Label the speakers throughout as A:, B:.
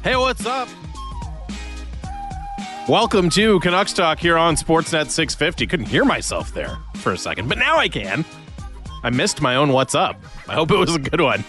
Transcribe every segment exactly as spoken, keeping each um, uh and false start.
A: Hey, what's up? Welcome to Canucks Talk here on Sportsnet six fifty. Couldn't hear myself there for a second, but now I can. I missed my own what's up. I hope it was a good one.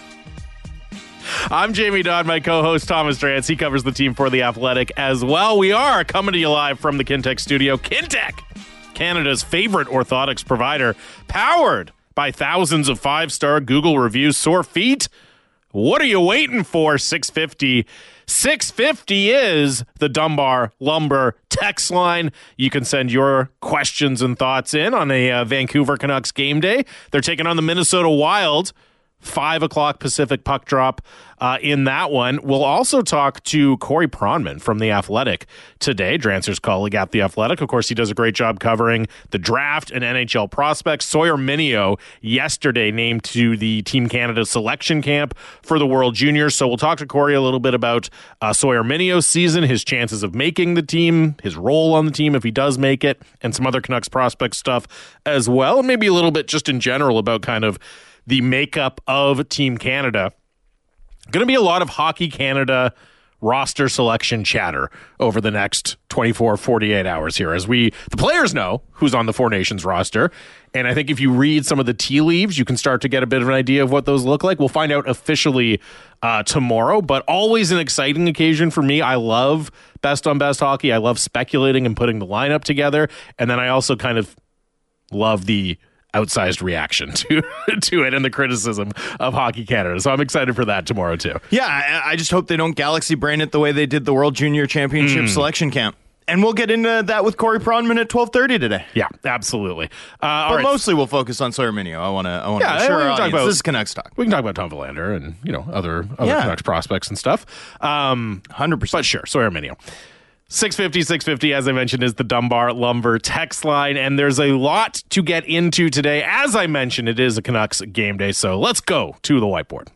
A: I'm Jamie Dodd, my co-host Thomas Drance. He covers the team for The Athletic as well. We are coming to you live from the Kintec studio. Kintec, Canada's favorite orthotics provider, powered by thousands of five-star Google reviews. Sore feet? What are you waiting for? six fifty. six fifty is the Dunbar Lumber text line. You can send your questions and thoughts in on a uh, Vancouver Canucks game day. They're taking on the Minnesota Wild. five o'clock Pacific puck drop uh, in that one. We'll also talk to Corey Pronman from The Athletic today, Drancer's colleague at The Athletic. Of course, he does a great job covering the draft and N H L prospects. Sawyer Minio yesterday named to the Team Canada selection camp for the World Juniors. So we'll talk to Corey a little bit about uh, Sawyer Minio's season, his chances of making the team, his role on the team if he does make it, and some other Canucks prospect stuff as well. And maybe a little bit just in general about kind of the makeup of Team Canada. Going to be a lot of Hockey Canada roster selection chatter over the next twenty-four, forty-eight hours here as we, the players know who's on the Four Nations roster. And I think if you read some of the tea leaves, you can start to get a bit of an idea of what those look like. We'll find out officially uh, tomorrow, but always an exciting occasion for me. I love best on best hockey. I love speculating and putting the lineup together. And then I also kind of love the outsized reaction to to it and the criticism of Hockey Canada. So I'm excited for that tomorrow too.
B: Yeah, I, I just hope they don't galaxy brain it the way they did the World Junior Championship mm. selection camp. And we'll get into that with Corey Pronman at twelve thirty today.
A: Yeah, absolutely. Uh,
B: but
A: all right.
B: Mostly we'll focus on Sawyer Minio. I want to I want to
A: yeah,
B: make sure our
A: talk
B: audience,
A: about,
B: this is Canucks Talk.
A: We can talk about Tom Verlander and, you know, other, other
B: yeah.
A: Canucks prospects and stuff. Um,
B: one hundred percent.
A: But sure, Sawyer Minio. six fifty, six fifty, as I mentioned, is the Dunbar Lumber text line, and there's a lot to get into today. As I mentioned, it is a Canucks game day, so let's go to the whiteboard.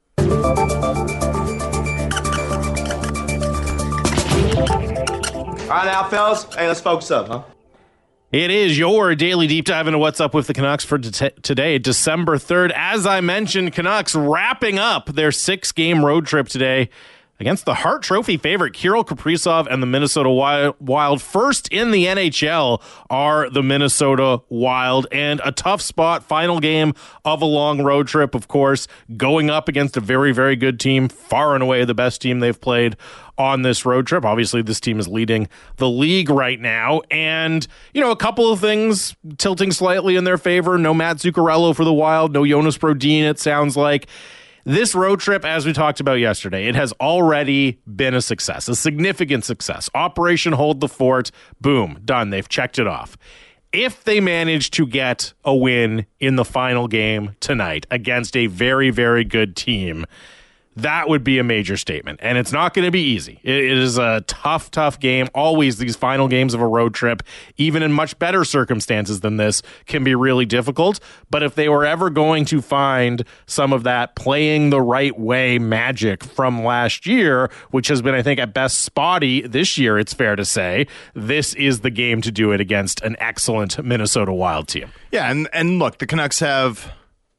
C: All right now, fellas. Hey, let's focus up, huh?
A: It is your daily deep dive into what's up with the Canucks for t- today, December third. As I mentioned, Canucks wrapping up their six-game road trip today against the Hart Trophy favorite Kirill Kaprizov and the Minnesota Wild. First in the N H L are the Minnesota Wild, and a tough spot, final game of a long road trip, of course, going up against a very, very good team, far and away the best team they've played on this road trip. Obviously, this team is leading the league right now, and, you know, a couple of things tilting slightly in their favor. No Matt Zuccarello for the Wild, no Jonas Brodin, it sounds like. This road trip, as we talked about yesterday, it has already been a success, a significant success. Operation Hold the Fort, boom, done. They've checked it off. If they manage to get a win in the final game tonight against a very, very good team, that would be a major statement. And it's not going to be easy. It, it is a tough, tough game. Always these final games of a road trip, even in much better circumstances than this, can be really difficult. But if they were ever going to find some of that playing the right way magic from last year, which has been, I think, at best spotty this year, it's fair to say, this is the game to do it against an excellent Minnesota Wild team.
B: Yeah, and, and look, the Canucks have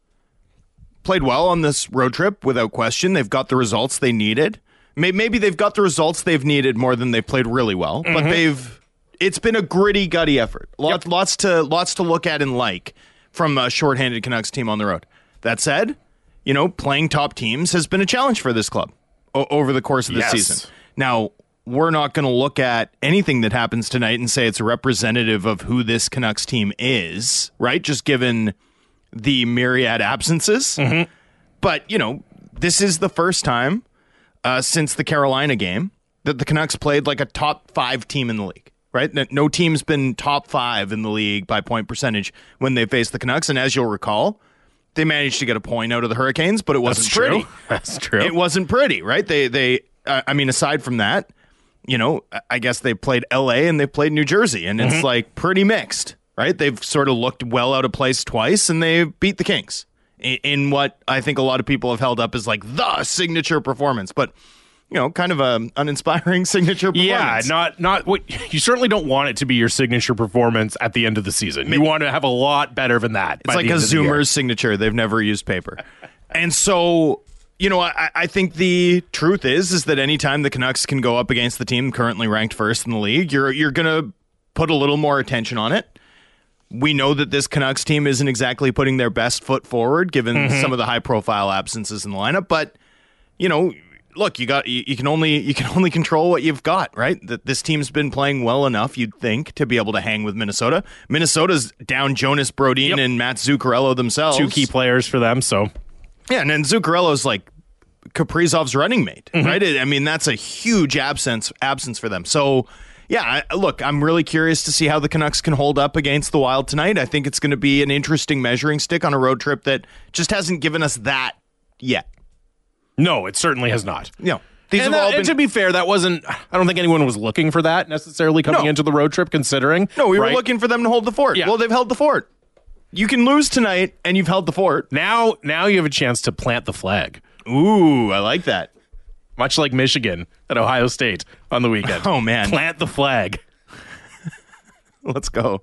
B: played well on this road trip, without question. They've got the results they needed. Maybe they've got the results they've needed more than they've played really well, mm-hmm. but they've. It's been a gritty, gutty effort. Lots, yep. lots to, lots to look at and like from a shorthanded Canucks team on the road. That said, you know, playing top teams has been a challenge for this club o- over the course of this
A: yes.
B: season. Now, we're not going to look at anything that happens tonight and say it's a representative of who this Canucks team is, right? Just given the myriad absences.
A: Mm-hmm.
B: But, you know, this is the first time uh, since the Carolina game that the Canucks played like a top five team in the league, right? No team's been top five in the league by point percentage when they faced the Canucks. And as you'll recall, they managed to get a point out of the Hurricanes, but it wasn't
A: That's
B: pretty.
A: True. That's true.
B: It wasn't pretty, right? They, they. Uh, I mean, aside from that, you know, I guess they played L A and they played New Jersey, and it's mm-hmm. like pretty mixed. Right? They've sort of looked well out of place twice, and they beat the Kings in, in what I think a lot of people have held up as like the signature performance. But, you know, kind of a uninspiring signature performance.
A: Yeah, not not what you certainly don't want it to be your signature performance at the end of the season. You want to have a lot better than that.
B: It's like a Zoomer's signature. They've never used paper. And so, you know, I, I think the truth is is that anytime the Canucks can go up against the team currently ranked first in the league, you're you're going to put a little more attention on it. We know that this Canucks team isn't exactly putting their best foot forward, given mm-hmm. some of the high-profile absences in the lineup. But you know, look, you got you, you can only you can only control what you've got, right? That this team's been playing well enough, you'd think, to be able to hang with Minnesota. Minnesota's down Jonas Brodin yep. and Matt Zuccarello themselves,
A: two key players for them. So
B: yeah, and then Zuccarello's like Kaprizov's running mate, mm-hmm. right? I mean, that's a huge absence absence for them. So. Yeah, look, I'm really curious to see how the Canucks can hold up against the Wild tonight. I think it's going to be an interesting measuring stick on a road trip that just hasn't given us that yet.
A: No, it certainly has not.
B: You know, these
A: and,
B: have
A: uh,
B: all been...
A: and to be fair, that wasn't, I don't think anyone was looking for that necessarily coming
B: no.
A: into the road trip, considering.
B: No, we
A: right?
B: were looking for them to hold the fort.
A: Yeah.
B: Well, they've held the fort. You can lose tonight, and you've held the fort.
A: Now, now you have a chance to plant the flag.
B: Ooh, I like that.
A: Much like Michigan at Ohio State on the weekend.
B: Oh, man.
A: Plant the flag.
B: Let's go.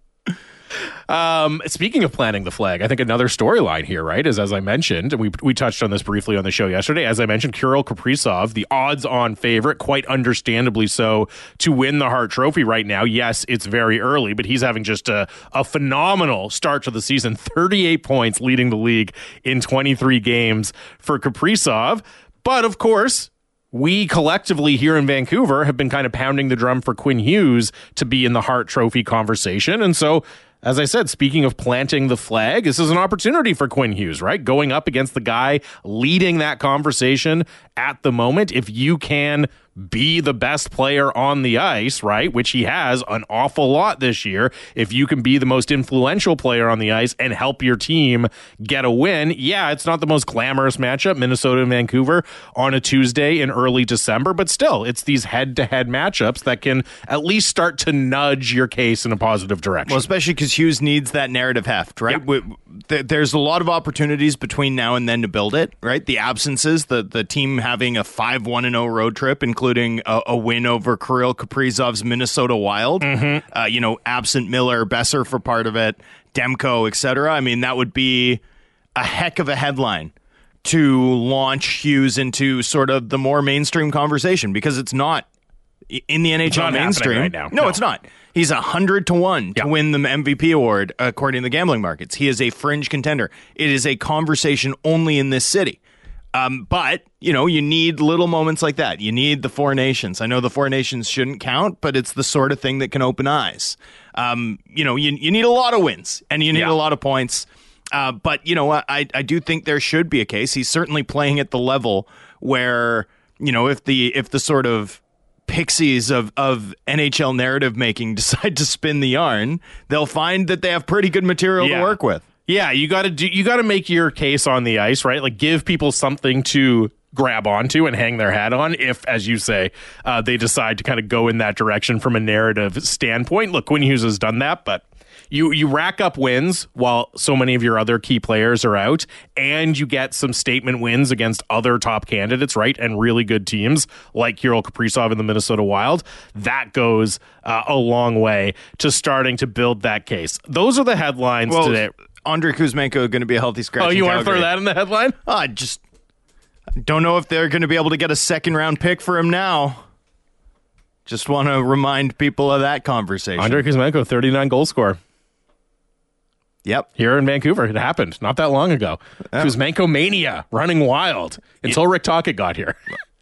A: Um, speaking of planting the flag, I think another storyline here, right, is as I mentioned, and we we touched on this briefly on the show yesterday, as I mentioned, Kirill Kaprizov, the odds-on favorite, quite understandably so, to win the Hart Trophy right now. Yes, it's very early, but he's having just a, a phenomenal start to the season. thirty-eight points leading the league in twenty-three games for Kaprizov. But, of course, we collectively here in Vancouver have been kind of pounding the drum for Quinn Hughes to be in the Hart Trophy conversation. And so, as I said, speaking of planting the flag, this is an opportunity for Quinn Hughes, right? Going up against the guy leading that conversation at the moment. If you can be the best player on the ice, right, which he has an awful lot this year, if you can be the most influential player on the ice and help your team get a win, yeah, it's not the most glamorous matchup, Minnesota and Vancouver, on a Tuesday in early December, but still, it's these head-to-head matchups that can at least start to nudge your case in a positive direction.
B: Well, especially because Hughes needs that narrative heft, right? Yeah. There's a lot of opportunities between now and then to build it, right? The absences, the the team having a five one and oh road trip, including a, a win over Kirill Kaprizov's Minnesota Wild. Mm-hmm. Uh, you know, absent Miller, Besser for part of it, Demko, et cetera. I mean, that would be a heck of a headline to launch Hughes into sort of the more mainstream conversation, because it's not in the N H L
A: it's not
B: mainstream
A: right now.
B: No,
A: no,
B: it's not. He's a hundred to one
A: yeah.
B: to win the M V P award according to the gambling markets. He is a fringe contender. It is a conversation only in this city. Um, but you know, you need little moments like that. You need the Four Nations. I know the Four Nations shouldn't count, but it's the sort of thing that can open eyes. Um, you know, you you need a lot of wins and you need
A: yeah.
B: a lot of points. Uh, but you know, I I do think there should be a case. He's certainly playing at the level where, you know, if the if the sort of pixies of, of N H L narrative making decide to spin the yarn, they'll find that they have pretty good material
A: yeah.
B: to work with.
A: Yeah, you got to do. You got to make your case on the ice, right? Like, give people something to grab onto and hang their hat on. If, as you say, uh, they decide to kind of go in that direction from a narrative standpoint. Look, Quinn Hughes has done that, but you you rack up wins while so many of your other key players are out, and you get some statement wins against other top candidates, right? And really good teams like Kirill Kaprizov in the Minnesota Wild. That goes uh, a long way to starting to build that case. Those are the headlines
B: well,
A: today.
B: Andrei Kuzmenko going to be a healthy scratch.
A: Oh, you want to
B: Calgary.
A: throw that in the headline?
B: I uh, just don't know if they're going to be able to get a second round pick for him now. Just want to remind people of that conversation.
A: Andrei Kuzmenko, thirty-nine goal scorer.
B: Yep.
A: Here in Vancouver. It happened not that long ago. Yeah. Kuzmenko mania running wild until Rick Tocchet got here.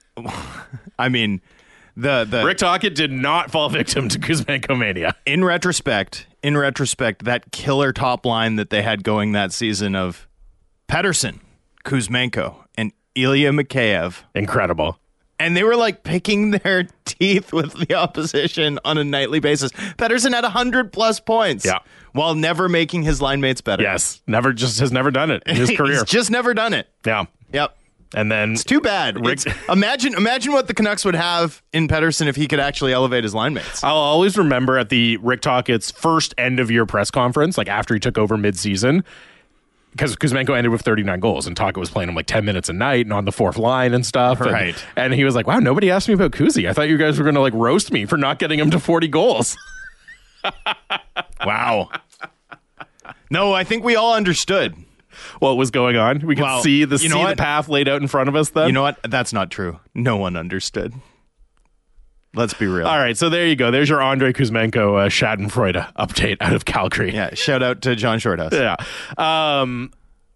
B: I mean, the, the
A: Rick Tocchet did not fall victim to Kuzmenko mania.
B: In retrospect, in retrospect, that killer top line that they had going that season of Pettersson, Kuzmenko, and Ilya Mikheyev.
A: Incredible.
B: And they were like picking their teeth with the opposition on a nightly basis. Pettersson had one hundred plus points.
A: Yeah.
B: While never making his line mates better.
A: Yes. Never just has never done it in his career.
B: He's just never done it.
A: Yeah.
B: Yep.
A: And then
B: it's too bad.
A: Rick,
B: it's, imagine imagine what the Canucks would have in Pettersson if he could actually elevate his line mates.
A: I'll always remember at the Rick Tocchet's first end of year press conference, like after he took over midseason, because Kuzmenko ended with thirty-nine goals and Tocchet was playing him like ten minutes a night and on the fourth line and stuff.
B: Right.
A: And, and he was like, wow, nobody asked me about Kuzi. I thought you guys were going to like roast me for not getting him to forty goals.
B: Wow. No, I think we all understood.
A: what was going on. We could
B: Well,
A: see the
B: you know
A: see the
B: what?
A: path laid out in front of us then.
B: You know what? That's not true. No one understood. Let's be real.
A: All right, so there you go. There's your Andre Kuzmenko uh, Schadenfreude update out of Calgary.
B: Yeah, shout out to John Shorthouse.
A: Yeah. Um,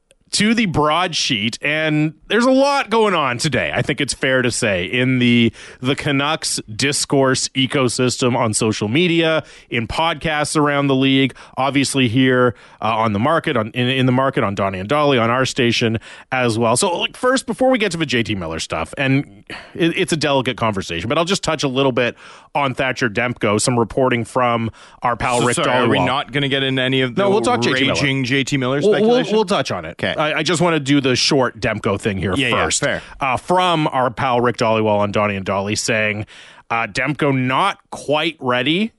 A: to the broadsheet, and there's a lot going on today, I think it's fair to say, in the the Canucks discourse ecosystem on social media, in podcasts around the league, obviously here uh, on the market, on in, in the market, on Donnie and Dolly, on our station as well. So like, first, before we get to the J T Miller stuff, and it, it's a delicate conversation, but I'll just touch a little bit on Thatcher Demko, some reporting from our pal
B: So,
A: Rick
B: sorry,
A: Dollywall.
B: are we not going to get into any of the
A: No, we'll talk J T Miller.
B: raging J T Miller
A: We'll, we'll,
B: speculation?
A: we'll touch on it.
B: Okay.
A: I, I just want to do the short Demko thing here
B: Yeah, yeah,
A: first.
B: fair.
A: Uh, from our pal Rick Dollywall on Donnie and Dolly saying uh, Demko not quite ready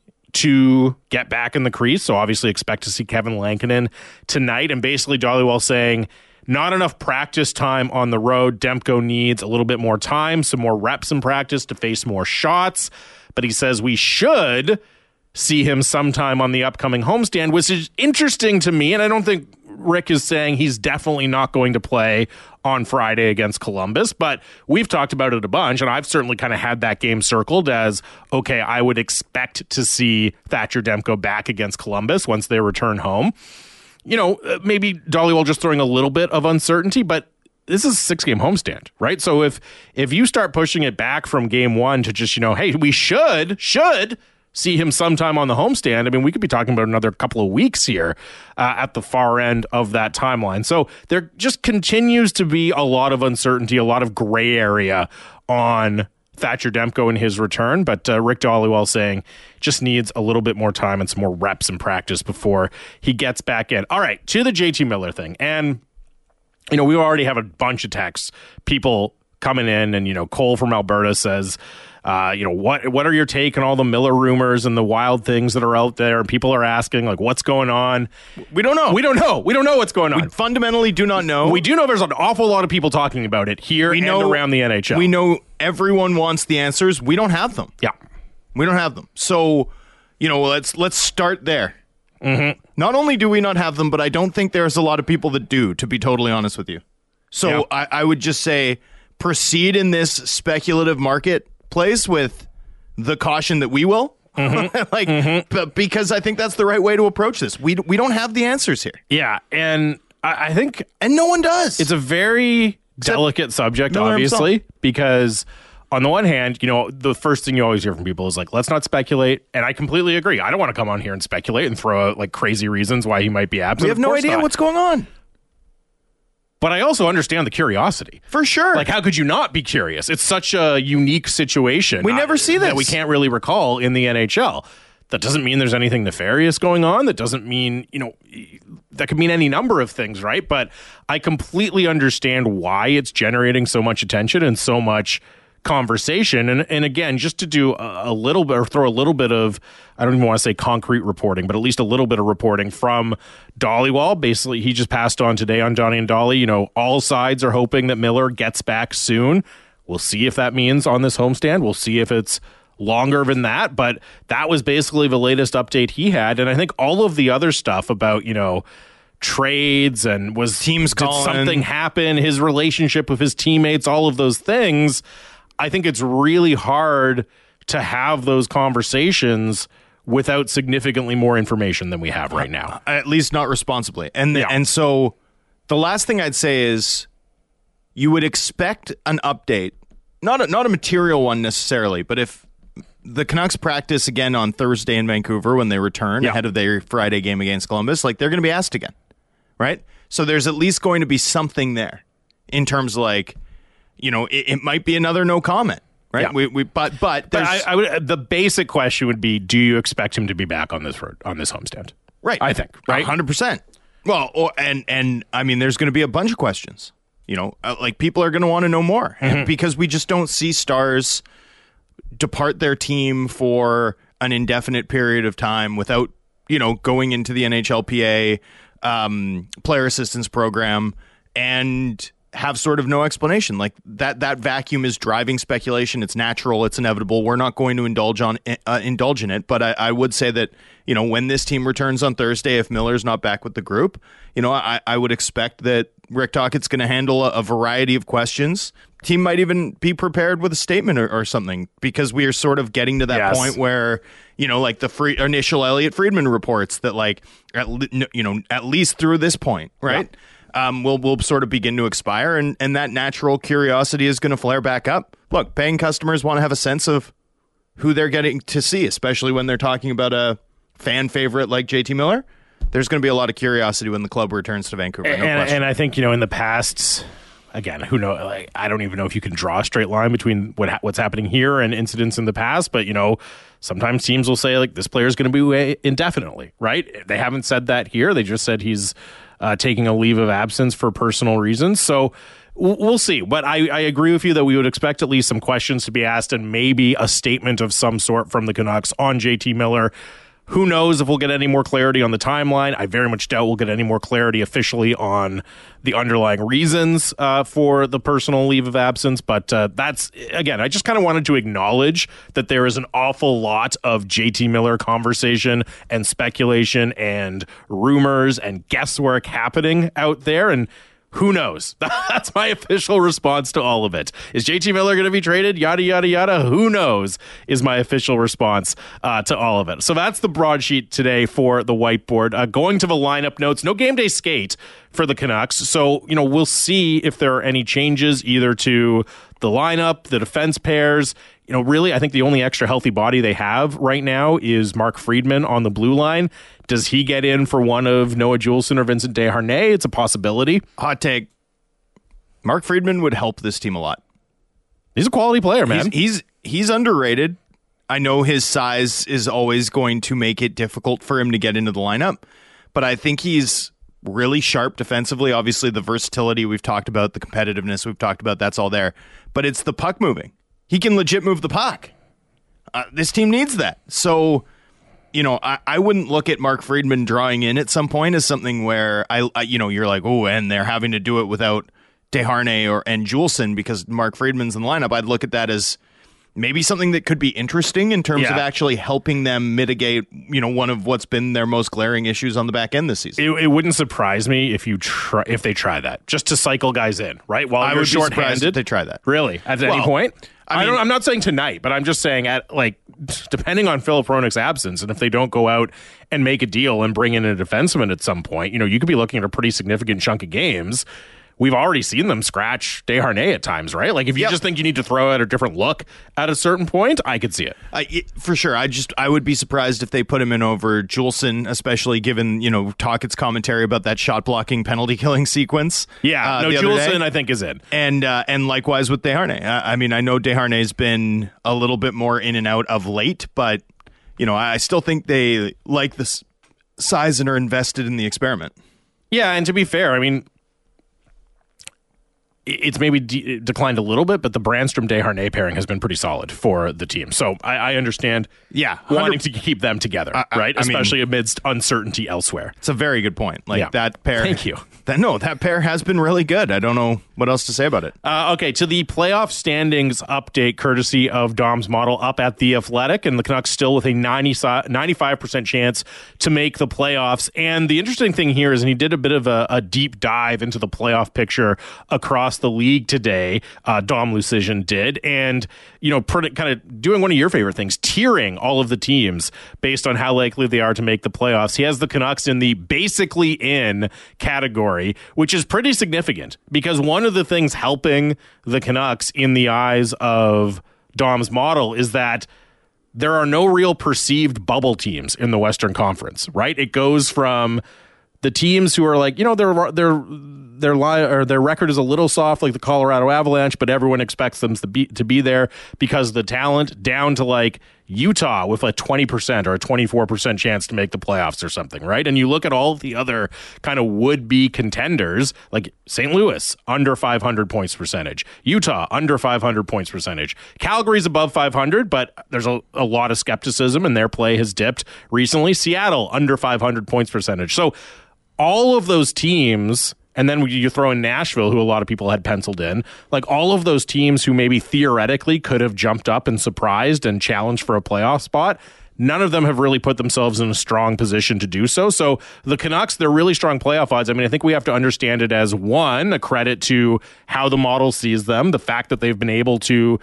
A: to get back in the crease. So obviously expect to see Kevin Lankinen tonight. And basically Dollywall saying not enough practice time on the road. Demko needs a little bit more time, some more reps in practice to face more shots. But he says we should see him sometime on the upcoming homestand, which is interesting to me. And I don't think Rick is saying he's definitely not going to play on Friday against Columbus, but we've talked about it a bunch, and I've certainly kind of had that game circled as, okay, I would expect to see Thatcher Demko back against Columbus once they return home. You know, maybe Dollywall just throwing a little bit of uncertainty, but this is a six-game homestand, right? So if if you start pushing it back from game one to just, you know, hey, we should, should see him sometime on the homestand, I mean, we could be talking about another couple of weeks here uh, at the far end of that timeline. So there just continues to be a lot of uncertainty, a lot of gray area on Thatcher Demko and his return, but uh, Rick Dollywall saying just needs a little bit more time and some more reps in practice before he gets back in. All right, to the J T Miller thing. And, you know, we already have a bunch of texts, people coming in, and, you know, Cole from Alberta says, Uh, you know, what what are your take on all the Miller rumors and the wild things that are out there? And people are asking, like, what's going on?
B: We don't know.
A: We don't know. We don't know what's going on.
B: We fundamentally do not know.
A: We do know there's an awful lot of people talking about it here
B: We
A: and
B: know-
A: around the N H L.
B: We know everyone wants the answers. We don't have them.
A: Yeah.
B: We don't have them. So, you know, let's let's start there. Mm-hmm. Not only do we not have them, but I don't think there's a lot of people that do, to be totally honest with you. So
A: Yeah.
B: I, I would just say proceed in this speculative marketplace with the caution that we will. Mm-hmm. like, mm-hmm. But because I think that's the right way to approach this. We we don't have the answers here,
A: Yeah. And I, I think
B: and no one does.
A: it's a very delicate subject,
B: Miller
A: obviously,
B: himself.
A: because on the one hand, you know, the first thing you always hear from people is like, let's not speculate. And I completely agree. I don't want to come on here and speculate and throw out like crazy reasons why he might be absent.
B: we have
A: Of
B: no
A: course
B: idea
A: not.
B: what's going on.
A: But I also understand the curiosity.
B: For sure.
A: Like, how could you not be curious? It's such a unique situation.
B: We never see
A: That
B: this.
A: we can't really recall in the N H L. That doesn't mean there's anything nefarious going on. That doesn't mean, you know, that could mean any number of things, right? But I completely understand why it's generating so much attention and so much conversation. And and again, just to do a, a little bit or throw a little bit of, I don't even want to say concrete reporting, but at least a little bit of reporting from Dollywall. Basically, he just passed on today on Donnie and Dolly. You know, all sides are hoping that Miller gets back soon. We'll see if that means on this homestand. We'll see if it's longer than that. But that was basically the latest update he had. And I think all of the other stuff about, you know, trades and was
B: Teams
A: did
B: calling.
A: something happen, his relationship with his teammates, all of those things, I think it's really hard to have those conversations without significantly more information than we have right now.
B: At least not responsibly. And
A: Yeah.
B: and so the last thing I'd say is you would expect an update, not a, not a material one necessarily, but if the Canucks practice again on Thursday in Vancouver when they return
A: Yeah.
B: ahead of their Friday game against Columbus, like they're going to be asked again, right? So there's at least going to be something there in terms of like, you know, it, it might be another no comment, right?
A: Yeah.
B: We, we but but
A: But
B: there's
A: I, I would, the basic question would be: do you expect him to be back on this road, on this homestand?
B: right.
A: I think right.
B: hundred percent. Well, or, and and I mean, there's going to be a bunch of questions. You know, uh, like people are going to want to know more
A: Mm-hmm.
B: because we just don't see stars depart their team for an indefinite period of time without, you know, going into the N H L P A um, player assistance program and have sort of no explanation. Like that that vacuum is driving speculation. It's natural. It's inevitable. We're not going to indulge on uh, indulge in it. But I, I would say that, you know, when this team returns on Thursday, if Miller's not back with the group, you know, I, I would expect that Rick Tocchet's going to handle a, a variety of questions. Team might even be prepared with a statement or, or something, because we are sort of getting to that
A: Yes.
B: point where, you know, like the free initial Elliot Friedman reports that, like, at, le- you know, at least through this point, right? Yeah. Um, will will sort of begin to expire, and, and that natural curiosity is going to flare back up. Look, paying customers want to have a sense of who they're getting to see, especially when they're talking about a fan favorite like J T Miller. There's going to be a lot of curiosity when the club returns to Vancouver. No
A: and,
B: question.
A: and I think, you know, in the past, again, who know? Like, I don't even know if you can draw a straight line between what ha- what's happening here and incidents in the past. But, you know, sometimes teams will say, like, this player is going to be away indefinitely, right? They haven't said that here. They just said he's uh, taking a leave of absence for personal reasons. So w- we'll see. But I, I agree with you that we would expect at least some questions to be asked and maybe a statement of some sort from the Canucks on J T Miller. Who knows if we'll get any more clarity on the timeline? I very much doubt we'll get any more clarity officially on the underlying reasons uh, for the personal leave of absence. But uh, that's, again, I just kind of wanted to acknowledge that there is an awful lot of J T Miller conversation and speculation and rumors and guesswork happening out there. And who knows? That's my official response to all of it. Is J T Miller going to be traded? Yada, yada, yada. Who knows is my official response uh, to all of it. So that's the broadsheet today for the whiteboard. Uh, going to the lineup notes, no game day skate for the Canucks. So, you know, we'll see if there are any changes either to the lineup, the defense pairs. You know, really, I think the only extra healthy body they have right now is Mark Friedman on the blue line. Does he get in for one of Noah Juulsen or Vincent Desharnais? It's a possibility.
B: Hot take. Mark Friedman would help this team a lot.
A: He's a quality player, man.
B: He's, he's he's underrated. I know his size is always going to make it difficult for him to get into the lineup, but I think he's really sharp defensively. Obviously, the versatility we've talked about, the competitiveness we've talked about, that's all there. But it's the puck moving. He can legit move the puck. Uh, this team needs that. So, you know, I, I wouldn't look at Mark Friedman drawing in at some point as something where, I, I you know, you're like, oh, and they're having to do it without Desharnais or and Juulsen because Mark Friedman's in the lineup. I'd look at that as maybe something that could be interesting in terms
A: yeah.
B: of actually helping them mitigate, you know, one of what's been their most glaring issues on the back end this season.
A: It, it wouldn't surprise me if you try if they try that, just to cycle guys in, right? While
B: I
A: you're
B: would be surprised
A: shorthanded,
B: if they try that.
A: Really, at
B: Well,
A: any point.
B: I
A: I,
B: mean-
A: don't. I'm not saying tonight, but I'm just saying at like depending on Philip Hronek's absence, and if they don't go out and make a deal and bring in a defenseman at some point, you know, you could be looking at a pretty significant chunk of games. We've already seen them scratch Desharnais at times, right? Like if you
B: Yep.
A: just think you need to throw out a different look at a certain point, I could see it.
B: I, it- for sure. I just I would be surprised if they put him in over Juulsen, especially given, you know, Tocchet's commentary about that shot blocking penalty killing sequence.
A: Yeah,
B: uh,
A: no,
B: the other day.
A: Juulsen I think is in.
B: And uh, and likewise with Desharnais. I, I mean, I know Desharnais's been a little bit more in and out of late, but you know, I still think they like the s- size and are invested in the experiment.
A: Yeah, and to be fair, I mean, it's maybe de- declined a little bit, but the Brandstrom-Desharnais pairing has been pretty solid for the team. So I, I understand
B: Yeah,
A: wanting to keep them together,
B: I- I-
A: right?
B: I mean-
A: Especially amidst uncertainty elsewhere.
B: It's a very good point. Like
A: Yeah.
B: that pair.
A: Thank you.
B: That, no, that pair has been really good. I don't know what else to say about it.
A: Uh, okay, to the playoff standings update, courtesy of Dom's model up at The Athletic, and the Canucks still with a ninety, ninety-five percent chance to make the playoffs. And the interesting thing here is, and he did a bit of a, a deep dive into the playoff picture across the league today, uh, Dom Lucian did, and, you know, pretty, kind of doing one of your favorite things, tiering all of the teams based on how likely they are to make the playoffs. He has the Canucks in the basically in category, which is pretty significant because one of the things helping the Canucks in the eyes of Dom's model is that there are no real perceived bubble teams in the Western Conference, right? It goes from the teams who are like, you know, their their their li- or their record is a little soft, like the Colorado Avalanche, but everyone expects them to be to be there because of the talent, down to like Utah with a twenty percent or a twenty-four percent chance to make the playoffs or something, right? And you look at all the other kind of would-be contenders, like Saint Louis, under five hundred points percentage. Utah, under five hundred points percentage. Calgary's above five hundred, but there's a, a lot of skepticism, and their play has dipped recently. Seattle, under five hundred points percentage. So all of those teams and then you throw in Nashville, who a lot of people had penciled in, like all of those teams who maybe theoretically could have jumped up and surprised and challenged for a playoff spot, none of them have really put themselves in a strong position to do so. So the Canucks, they're really strong playoff odds. I mean, I think we have to understand it as, one, a credit to how the model sees them, the fact that they've been able to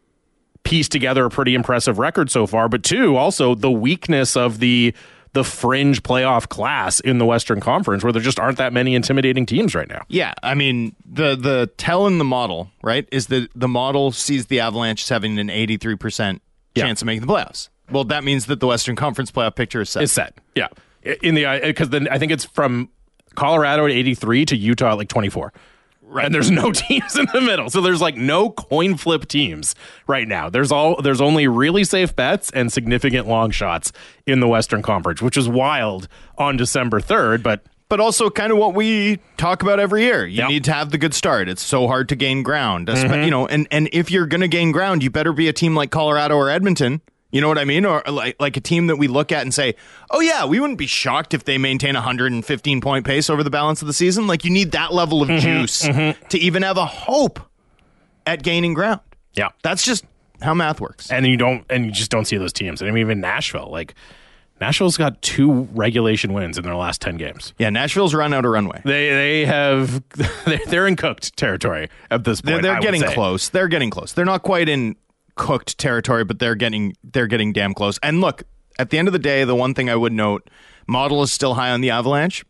A: piece together a pretty impressive record so far, but two, also the weakness of the the fringe playoff class in the Western Conference, where there just aren't that many intimidating teams right now.
B: Yeah, I mean, the the tell in the model, right, is that the model sees the Avalanche as having an eighty-three percent chance
A: Yeah.
B: of making the playoffs. Well, that means that the Western Conference playoff picture is set.
A: It's set, yeah. In the because then I think it's from Colorado at eighty-three to Utah at like twenty-four. Right. And there's no teams in the middle. So there's like no coin flip teams right now. There's all there's only really safe bets and significant long shots in the Western Conference, which is wild on December third, but
B: But also kind of what we talk about every year. You
A: Yep.
B: need to have the good start. It's so hard to gain ground. Espe- You know, and, and if you're going to gain ground, you better be a team like Colorado or Edmonton. You know what I mean? Or like like a team that we look at and say, oh, yeah, we wouldn't be shocked if they maintain a one hundred fifteen point pace over the balance of the season. Like, you need that level of juice to even have a hope at gaining ground.
A: yeah.
B: That's just how math works.
A: And you don't and you just don't see those teams. And I mean, even Nashville, like Nashville's got two regulation wins in their last ten games.
B: Yeah, Nashville's run out of runway.
A: They they have they're in cooked territory at this
B: They're,
A: point.
B: they're
A: I would
B: getting
A: say.
B: close. They're getting close. They're not quite in cooked territory, but they're getting they're getting damn close. And look, at the end of the day, the one thing I would note, model is still high on the Avalanche.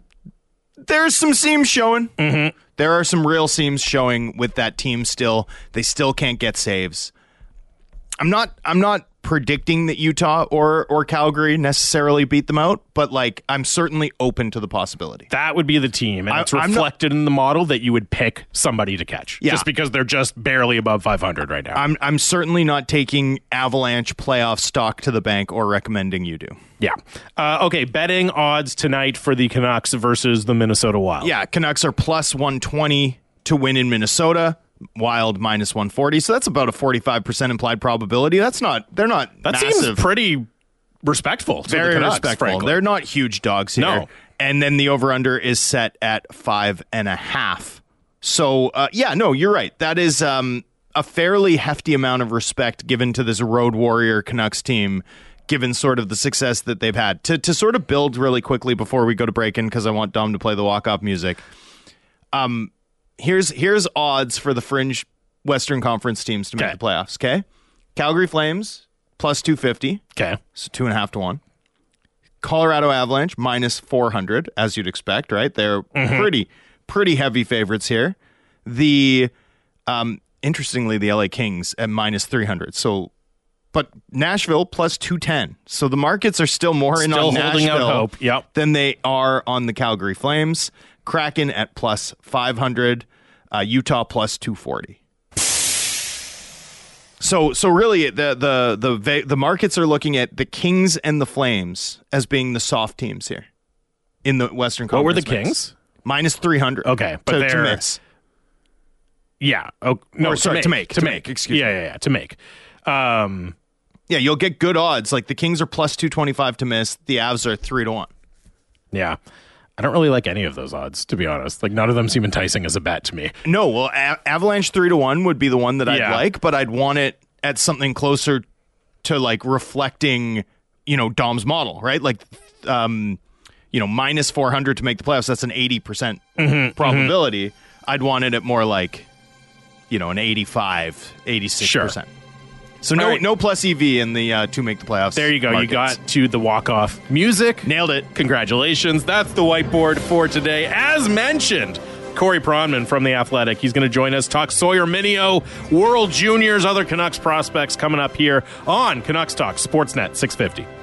B: There's some seams showing. Mm-hmm. There are some real seams showing with that team still. They still can't get saves. I'm not I'm not predicting that Utah or or Calgary necessarily beat them out, but like I'm certainly open to the possibility.
A: That would be the team, and
B: I-
A: it's
B: I'm not-
A: reflected in the model that you would pick somebody to catch,
B: Yeah.
A: just because they're just barely above five hundred right now.
B: I'm I'm certainly not taking Avalanche playoff stock to the bank or recommending you do.
A: yeah. Uh, okay, betting odds tonight for the Canucks versus the Minnesota Wild.
B: Yeah, Canucks are plus one twenty to win in Minnesota. Wild minus one forty. So that's about a forty-five percent implied probability. That's not, they're not
A: that
B: massive.
A: seems pretty respectful. To
B: Very
A: the Canucks,
B: respectful.
A: frankly.
B: They're not huge dogs here.
A: No.
B: And then the over-under is set at five and a half. So, uh, yeah, no, you're right. That is um, a fairly hefty amount of respect given to this Road Warrior Canucks team, given sort of the success that they've had. To to sort of build really quickly before we go to break in, because I want Dom to play the walk-off music. Um, here's here's odds for the fringe Western Conference teams to make
A: Okay.
B: the playoffs, okay? Calgary Flames, plus two fifty.
A: Okay.
B: So two and a half to one. Colorado Avalanche minus four hundred, as you'd expect, right? They're pretty, pretty heavy favorites here. The, um, interestingly, the L A Kings at minus three hundred. So, but Nashville plus two ten. So the markets are still more in
A: Still
B: on
A: holding out
B: Nashville
A: hope. Yep.
B: than they are on the Calgary Flames. Kraken at plus five hundred. Uh, Utah plus two forty. So, so really, the the the va- the markets are looking at the Kings and the Flames as being the soft teams here in the Western Conference.
A: What were the
B: mix.
A: Kings?
B: Minus three hundred.
A: Okay, but
B: to, to
A: they're-
B: miss.
A: Yeah. Oh no.
B: Or, sorry,
A: to
B: to
A: make.
B: make, to make, excuse
A: yeah,
B: me.
A: Yeah, yeah. To make. Um.
B: Yeah, you'll get good odds. Like the Kings are plus two twenty five to miss. The Avs are three to one.
A: Yeah. I don't really like any of those odds, to be honest. Like none of them seem enticing as a bet to me.
B: No, well, A- Avalanche three to one would be the one that I'd
A: Yeah.
B: like, but I'd want it at something closer to like reflecting, you know, Dom's model, right? Like, um, you know, minus four hundred to make the playoffs. That's an eighty percent
A: Mm-hmm,
B: probability. I'd want it at more like, you know, an eighty-five, eighty-six percent. So no,
A: All right.
B: no plus E V in the uh, to make the playoffs.
A: There you go.
B: markets.
A: You got to the walk-off music.
B: Nailed it.
A: Congratulations. That's the whiteboard for today. As mentioned, Corey Pronman from The Athletic. He's going to join us, talk Sawyer Minio, World Juniors, other Canucks prospects coming up here on Canucks Talk, Sportsnet six fifty.